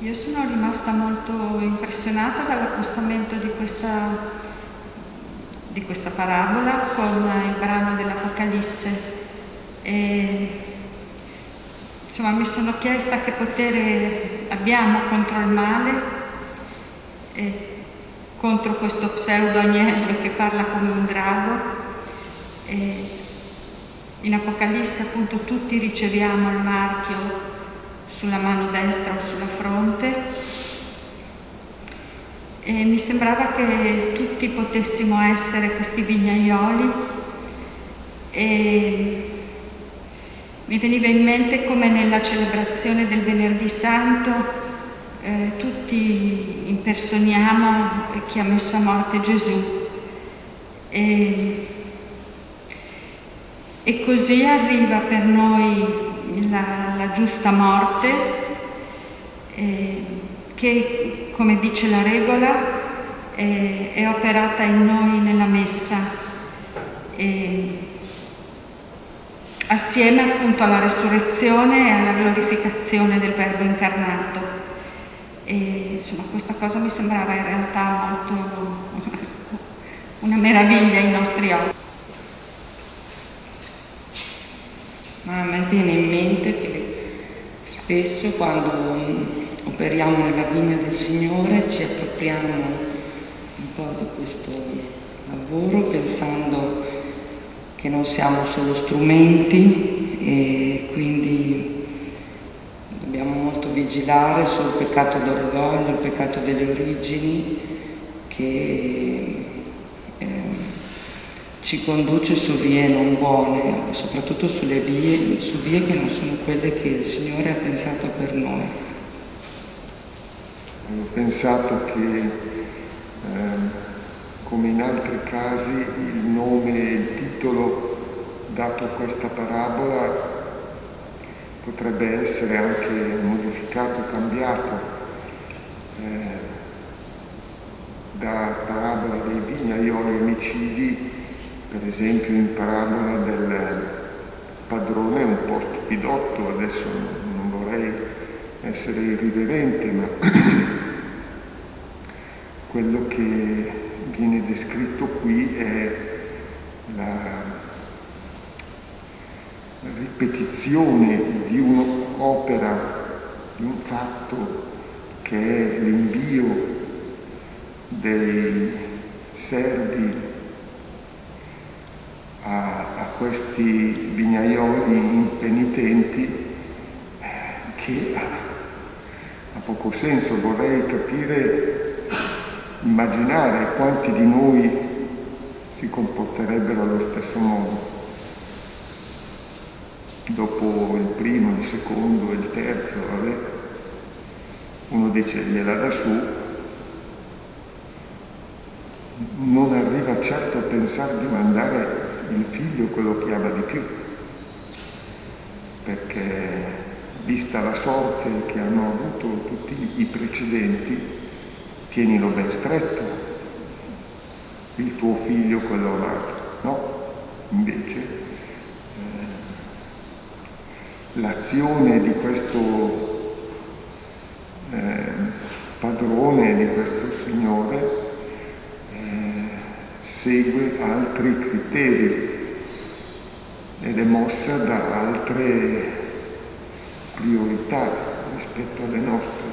Io sono rimasta molto impressionata dall'accostamento di questa parabola con il brano dell'Apocalisse e insomma mi sono chiesta che potere abbiamo contro il male e contro questo pseudo agnello che parla come un drago. E in Apocalisse appunto tutti riceviamo il marchio sulla mano destra o sulla fronte e mi sembrava che tutti potessimo essere questi vignaioli e mi veniva in mente come nella celebrazione del Venerdì Santo tutti impersoniamo chi ha messo a morte Gesù e così arriva per noi la giusta morte che, come dice la regola, è operata in noi nella Messa assieme appunto alla resurrezione e alla glorificazione del Verbo incarnato. E insomma questa cosa mi sembrava in realtà molto una meraviglia ai nostri occhi. Ma a me viene in mente che spesso quando operiamo nella vigna del Signore ci appropriamo un po' di questo lavoro pensando che non siamo solo strumenti e quindi dobbiamo molto vigilare sul peccato d'orgoglio, il peccato delle origini che ci conduce su vie non buone, soprattutto su vie che non sono quelle che il Signore ha pensato per noi. Ho pensato che, come in altri casi, il nome e il titolo dato a questa parabola potrebbe essere anche modificato, cambiato, da parabola dei vignaioli omicidi, per esempio in parabola del padrone un po' stupidotto. Adesso non vorrei essere irriverente, ma quello che viene descritto qui è la ripetizione di un'opera, di un fatto che è l'invio dei servi a questi vignaioli impenitenti, che ha poco senso. Vorrei capire, immaginare quanti di noi si comporterebbero allo stesso modo. Dopo il primo, il secondo, il terzo, vabbè, uno dice gliela da su, non arriva certo a pensare di mandare il figlio quello che ama di più, perché vista la sorte che hanno avuto tutti i precedenti, tienilo ben stretto, il tuo figlio quello amato. No, invece l'azione di questo padrone, di questo Signore, segue altri criteri ed è mossa da altre priorità rispetto alle nostre.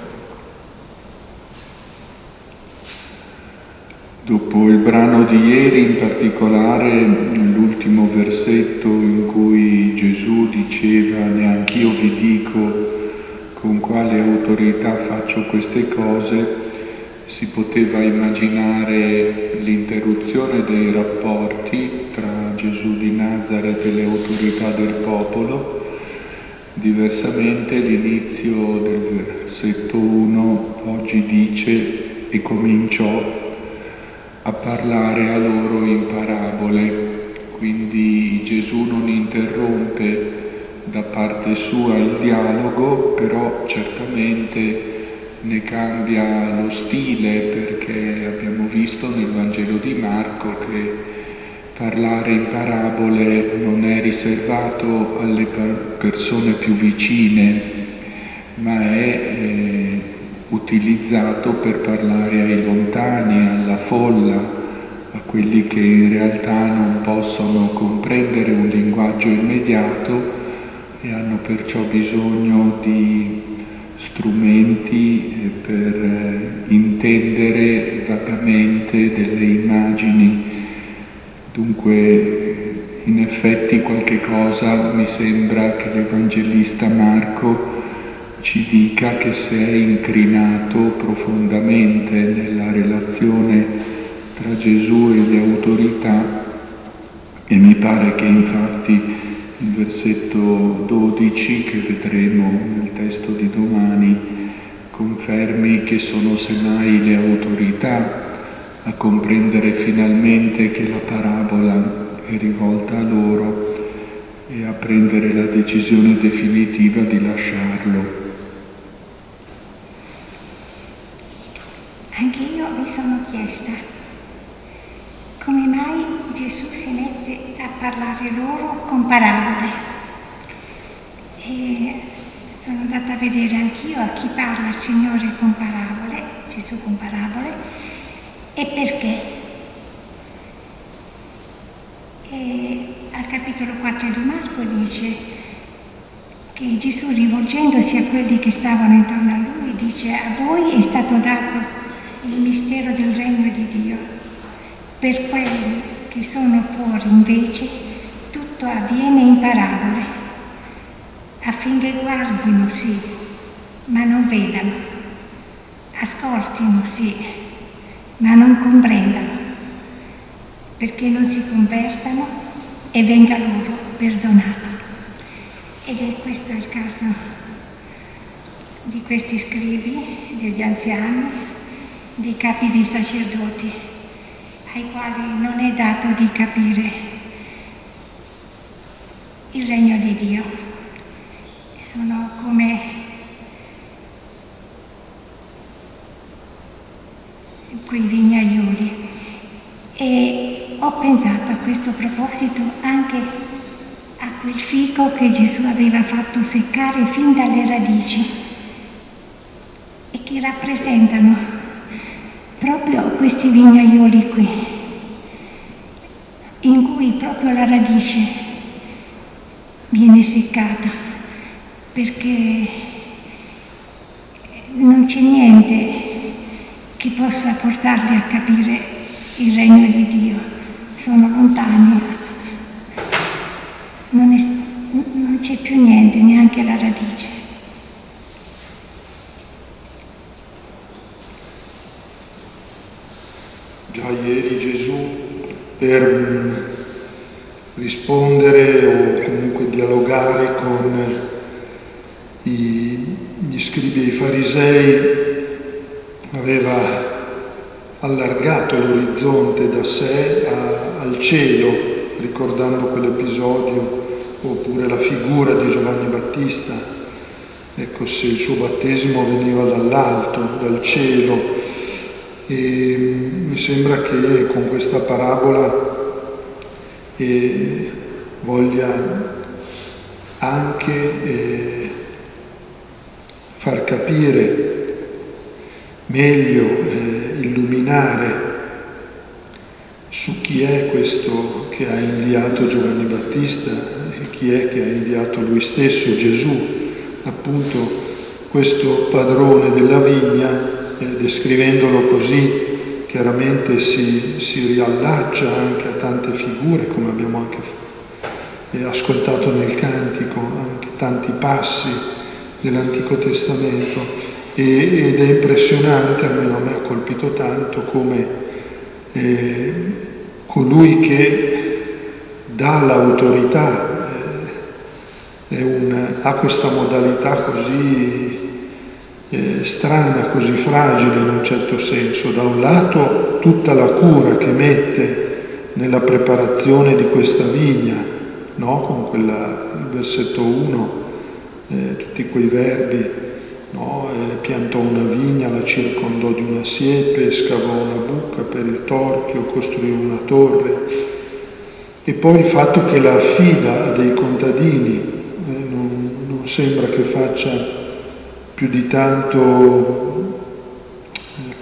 Dopo il brano di ieri, in particolare l'ultimo versetto in cui Gesù diceva «Neanch'io vi dico con quale autorità faccio queste cose», si poteva immaginare l'interruzione dei rapporti tra Gesù di Nazaret e le autorità del popolo. Diversamente l'inizio del versetto 1 oggi dice «E cominciò a parlare a loro in parabole», quindi Gesù non interrompe da parte sua il dialogo, però certamente ne cambia lo stile, perché abbiamo visto nel Vangelo di Marco che parlare in parabole non è riservato alle persone più vicine, ma è utilizzato per parlare ai lontani, alla folla, a quelli che in realtà non possono comprendere un linguaggio immediato e hanno perciò bisogno di strumenti per intendere vagamente delle immagini. Dunque, in effetti qualche cosa mi sembra che l'Evangelista Marco ci dica che si è incrinato profondamente nella relazione tra Gesù e le autorità, e mi pare che infatti il versetto 12 che vedremo nel testo di domani confermi che sono semmai le autorità a comprendere finalmente che la parabola è rivolta a loro e a prendere la decisione definitiva di lasciarlo. Anche io mi sono chiesta come mai Gesù si mette a parlare loro con parabole. E sono andata a vedere anch'io a chi parla il Signore con parabole, Gesù con parabole, e perché. E al capitolo 4 di Marco dice che Gesù, rivolgendosi a quelli che stavano intorno a lui, dice: a voi è stato dato il mistero del regno di Dio. Per quelli che sono fuori, invece, tutto avviene in parabole, affinché guardino, sì, ma non vedano, ascoltino, sì, ma non comprendano, perché non si convertano e venga loro perdonato. Ed è questo il caso di questi scribi, degli anziani, dei capi dei sacerdoti, ai quali non è dato di capire il regno di Dio. Sono come quei vignaioli. E ho pensato a questo proposito anche a quel fico che Gesù aveva fatto seccare fin dalle radici e che rappresentano proprio questi vignaioli qui, in cui proprio la radice viene seccata, perché non c'è niente che possa portarli a capire il regno di Dio, sono lontani, non c'è più niente, neanche la radice. Già ieri Gesù, per rispondere o comunque dialogare con gli scribi e i farisei, aveva allargato l'orizzonte da sé al cielo, ricordando quell'episodio, oppure la figura di Giovanni Battista. Ecco, se il suo battesimo veniva dall'alto, dal cielo. E mi sembra che con questa parabola voglia anche far capire meglio, illuminare su chi è questo che ha inviato Giovanni Battista e chi è che ha inviato lui stesso, Gesù, appunto questo padrone della vigna. Descrivendolo così chiaramente si riallaccia anche a tante figure, come abbiamo anche ascoltato nel cantico, anche tanti passi dell'Antico Testamento, ed è impressionante, almeno a me ha colpito tanto, come colui che dà l'autorità ha questa modalità così strana, così fragile in un certo senso. Da un lato tutta la cura che mette nella preparazione di questa vigna, no? Con il versetto 1, tutti quei verbi, no? Piantò una vigna, la circondò di una siepe, scavò una buca per il torchio, costruì una torre, e poi il fatto che la affida a dei contadini, non sembra che faccia più di tanto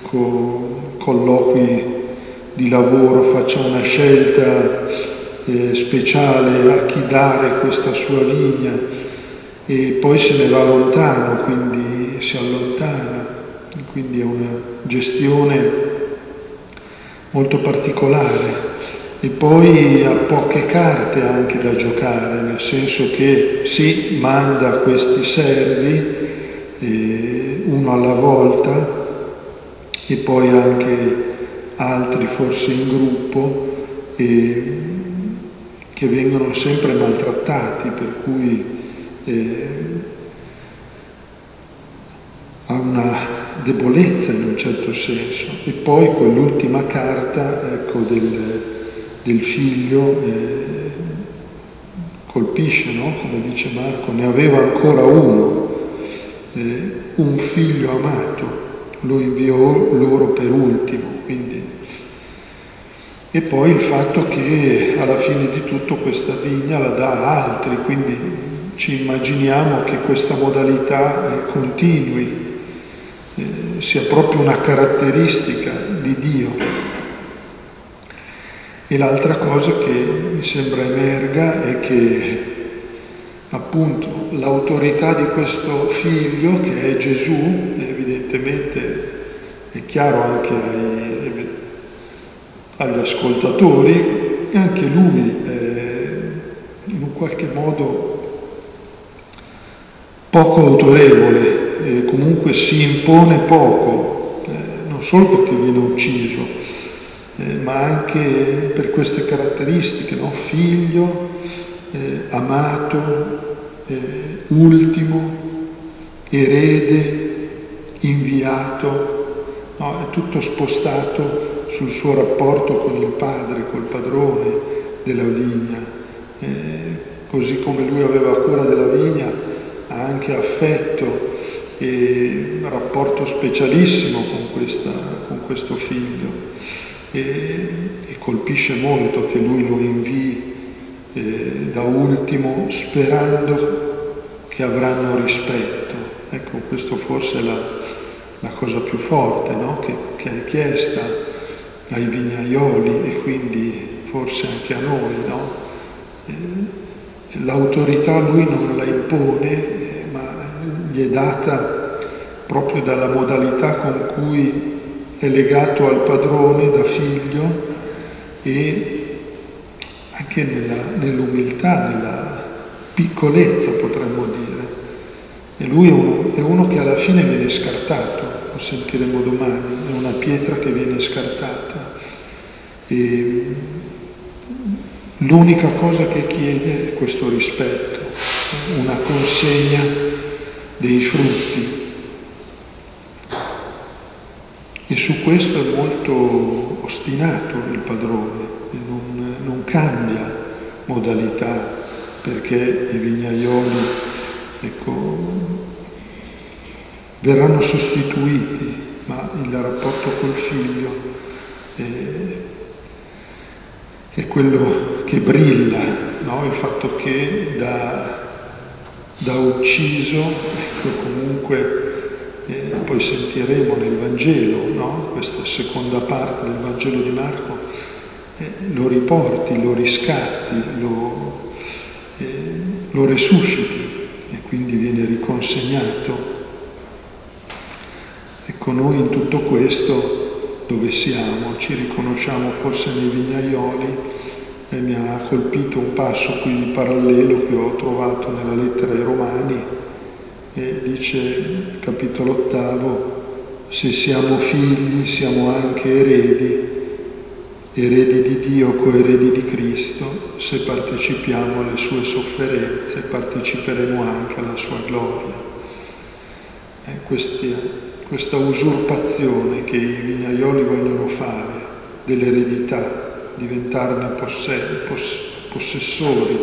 colloqui di lavoro faccia una scelta speciale a chi dare questa sua vigna e poi se ne va lontano, quindi si allontana, quindi è una gestione molto particolare. E poi ha poche carte anche da giocare, nel senso che sì, manda questi servi, uno alla volta, e poi anche altri forse in gruppo, che vengono sempre maltrattati, per cui ha una debolezza in un certo senso. E poi quell'ultima carta, ecco, del figlio colpisce, no? Come dice Marco, ne aveva ancora uno, un figlio amato, lo inviò loro per ultimo, quindi. E poi il fatto che alla fine di tutto questa vigna la dà a altri, quindi ci immaginiamo che questa modalità continui, sia proprio una caratteristica di Dio. E l'altra cosa che mi sembra emerga è che appunto l'autorità di questo figlio, che è Gesù, evidentemente è chiaro anche agli ascoltatori, anche lui in un qualche modo poco autorevole, comunque si impone poco, non solo perché viene ucciso, ma anche per queste caratteristiche, no? Figlio, amato, ultimo, erede, inviato, no? È tutto spostato sul suo rapporto con il padre, col padrone della vigna. Così come lui aveva cura della vigna, ha anche affetto e un rapporto specialissimo con questo figlio. E colpisce molto che lui lo invii da ultimo, sperando che avranno rispetto. Ecco, questo forse è la cosa più forte, no? che è chiesta ai vignaioli e quindi forse anche a noi, no? L'autorità lui non la impone, ma gli è data proprio dalla modalità con cui è legato al padrone da figlio e anche nell'umiltà, nella piccolezza potremmo dire. E lui è uno che alla fine viene scartato, lo sentiremo domani, è una pietra che viene scartata. E l'unica cosa che chiede è questo rispetto, una consegna dei frutti. E su questo è molto ostinato il padrone, e non cambia modalità, perché i vignaioli, verranno sostituiti, ma il rapporto col figlio è quello che brilla, no? Il fatto che da ucciso, comunque. Poi sentiremo nel Vangelo, no? Questa seconda parte del Vangelo di Marco, lo riporti, lo riscatti, lo resusciti e quindi viene riconsegnato. Ecco, noi in tutto questo dove siamo? Ci riconosciamo forse nei vignaioli, e mi ha colpito un passo qui di parallelo che ho trovato nella lettera ai Romani. E dice, capitolo 8, se siamo figli siamo anche eredi di Dio, coeredi di Cristo, se partecipiamo alle sue sofferenze, parteciperemo anche alla sua gloria. Questa usurpazione che i vignaioli vogliono fare dell'eredità, diventarne possessori,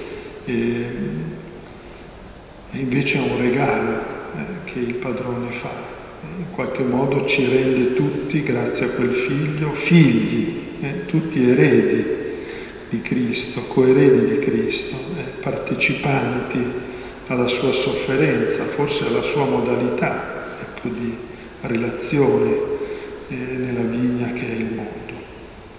e invece è un regalo che il padrone fa. In qualche modo ci rende tutti, grazie a quel figlio, figli, tutti eredi di Cristo, coeredi di Cristo, partecipanti alla sua sofferenza, forse alla sua modalità di relazione